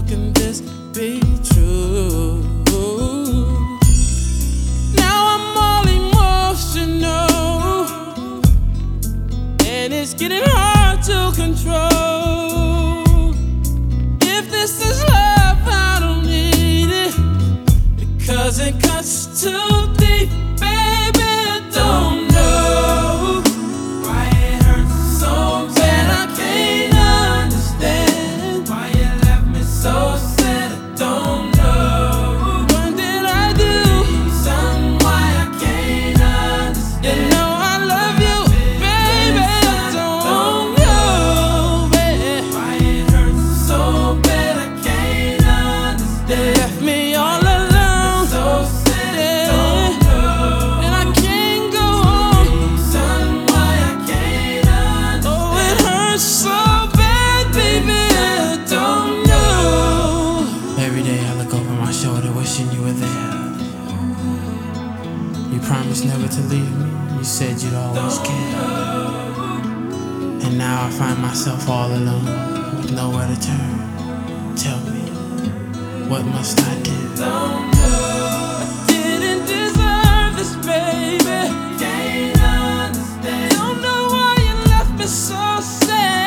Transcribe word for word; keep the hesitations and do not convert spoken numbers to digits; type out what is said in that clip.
can this be true? Now I'm all emotional, and it's getting hard to control. If this is love, I don't need it, because it cuts too deep, baby. I don't know why it hurts so bad. I can't understand why you left me so sad. I don't know what did I do, son, why I can't understand. You know I love you, baby. I don't know, baby, why it hurts so bad. I can't understand. They left me all alone, so sad. I don't know, and I can't go on, son, why I can't understand. Oh, it hurts so bad, baby. I don't know. Every day I look over my shoulder, wishing you were there. You promised never to leave me. You said you'd always care. And now I find myself all alone, with nowhere to turn. Tell me, what must I do? I didn't deserve this, baby. Can't understand. Don't know why you left me so sad.